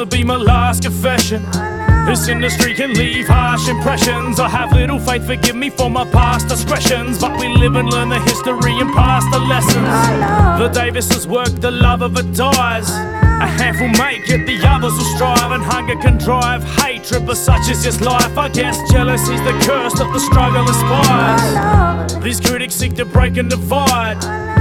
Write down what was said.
this'll be my last confession. This industry can leave harsh impressions. I have little faith, forgive me for my past discretions, but we live and learn the history and pass the lessons. The Davises work, the love of it dies. A handful make it, the others will strive, and hunger can drive hatred, but such is just life. I guess jealousy's the curse that the struggle aspires. These critics seek to break and divide.